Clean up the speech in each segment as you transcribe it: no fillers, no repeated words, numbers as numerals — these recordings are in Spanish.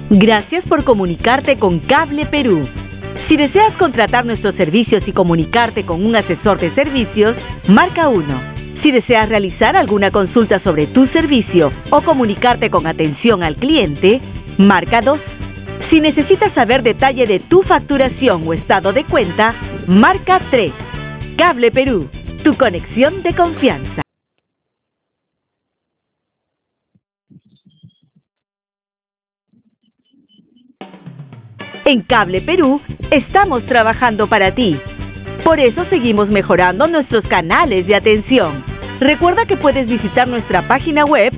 Gracias por comunicarte con Cable Perú. Si deseas contratar nuestros servicios y comunicarte con un asesor de servicios, marca 1. Si deseas realizar alguna consulta sobre tu servicio o comunicarte con atención al cliente, marca 2. Si necesitas saber detalle de tu facturación o estado de cuenta, marca 3. Cable Perú, tu conexión de confianza. En Cable Perú estamos trabajando para ti. Por eso seguimos mejorando nuestros canales de atención. Recuerda que puedes visitar nuestra página web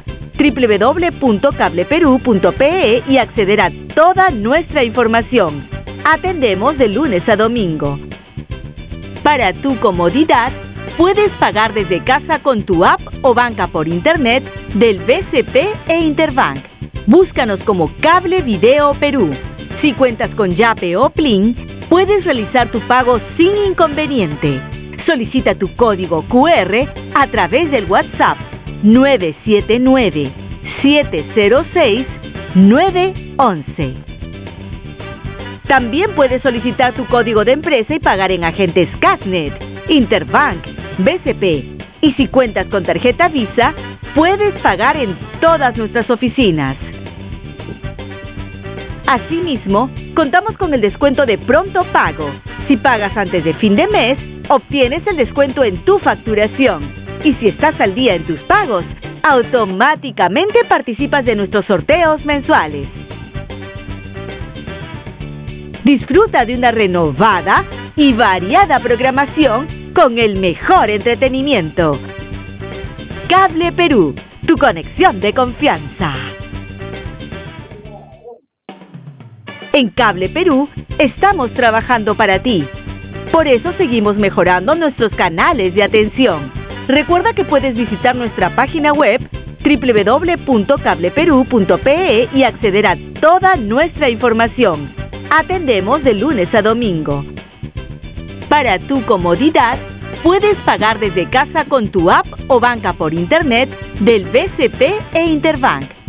www.cableperu.pe y acceder a toda nuestra información. Atendemos de lunes a domingo. Para tu comodidad, puedes pagar desde casa con tu app o banca por internet del BCP e Interbank. Búscanos como Cable Video Perú. Si cuentas con Yape o Plin, puedes realizar tu pago sin inconveniente. Solicita tu código QR a través del WhatsApp 979-706-911. También puedes solicitar tu código de empresa y pagar en agentes Casnet, Interbank, BCP. Y si cuentas con tarjeta Visa, puedes pagar en todas nuestras oficinas. Asimismo, contamos con el descuento de pronto pago. Si pagas antes de fin de mes, obtienes el descuento en tu facturación. Y si estás al día en tus pagos, automáticamente participas de nuestros sorteos mensuales. Disfruta de una renovada y variada programación con el mejor entretenimiento. Cable Perú, tu conexión de confianza. En Cable Perú estamos trabajando para ti. Por eso seguimos mejorando nuestros canales de atención. Recuerda que puedes visitar nuestra página web www.cableperu.pe y acceder a toda nuestra información. Atendemos de lunes a domingo. Para tu comodidad, puedes pagar desde casa con tu app o banca por internet del BCP e Interbank.